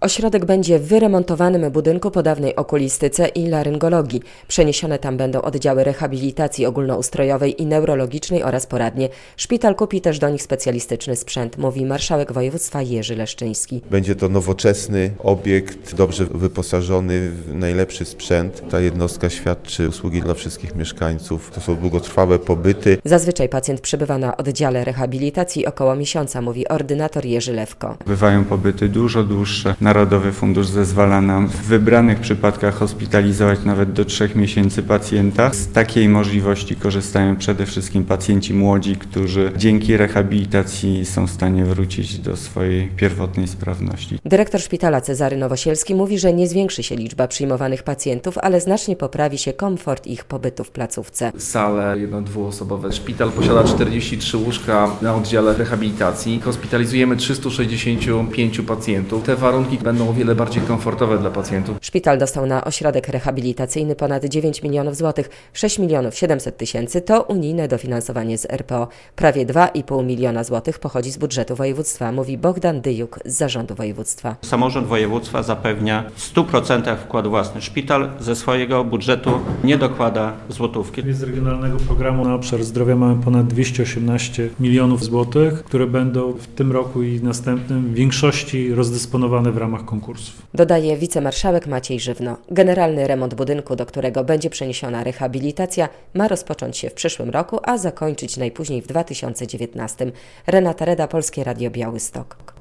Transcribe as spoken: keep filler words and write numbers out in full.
Ośrodek będzie w wyremontowanym budynku po dawnej okulistyce i laryngologii. Przeniesione tam będą oddziały rehabilitacji ogólnoustrojowej i neurologicznej oraz poradnie. Szpital kupi też do nich specjalistyczny sprzęt, mówi marszałek województwa Jerzy Leszczyński. Będzie to nowoczesny obiekt, dobrze wyposażony w najlepszy sprzęt. Ta jednostka świadczy usługi dla wszystkich mieszkańców. To są długotrwałe pobyty. Zazwyczaj pacjent przebywa na oddziale rehabilitacji około miesiąca, mówi ordynator Jerzy Lewko. Bywają pobyty dużo dłuższe. Narodowy Fundusz zezwala nam w wybranych przypadkach hospitalizować nawet do trzech miesięcy pacjenta. Z takiej możliwości korzystają przede wszystkim pacjenci młodzi, którzy dzięki rehabilitacji są w stanie wrócić do swojej pierwotnej sprawności. Dyrektor szpitala Cezary Nowosielski mówi, że nie zwiększy się liczba przyjmowanych pacjentów, ale znacznie poprawi się komfort ich pobytu w placówce. Sale jedno-, dwuosobowe. Szpital posiada czterdzieści trzy łóżka na oddziale rehabilitacji. Hospitalizujemy trzysta sześćdziesiąt pięć pacjentów. Te warunki będą o wiele bardziej komfortowe dla pacjentów. Szpital dostał na ośrodek rehabilitacyjny ponad dziewięć milionów złotych, sześć milionów siedemset tysięcy to unijne dofinansowanie z R P O. Prawie dwa i pół miliona złotych pochodzi z budżetu województwa, mówi Bogdan Dyjuk z zarządu województwa. Samorząd województwa zapewnia w stu procentach wkład własny. Szpital ze swojego budżetu nie dokłada złotówki. Z regionalnego programu na obszar zdrowia mamy ponad dwieście osiemnaście milionów złotych, które będą w tym roku i następnym w większości rozdysponowane w ramach konkursów. Dodaje wicemarszałek Maciej Żywno. Generalny remont budynku, do którego będzie przeniesiona rehabilitacja, ma rozpocząć się w przyszłym roku, a zakończyć najpóźniej w dwa tysiące dziewiętnastym. Renata Reda, Polskie Radio Białystok.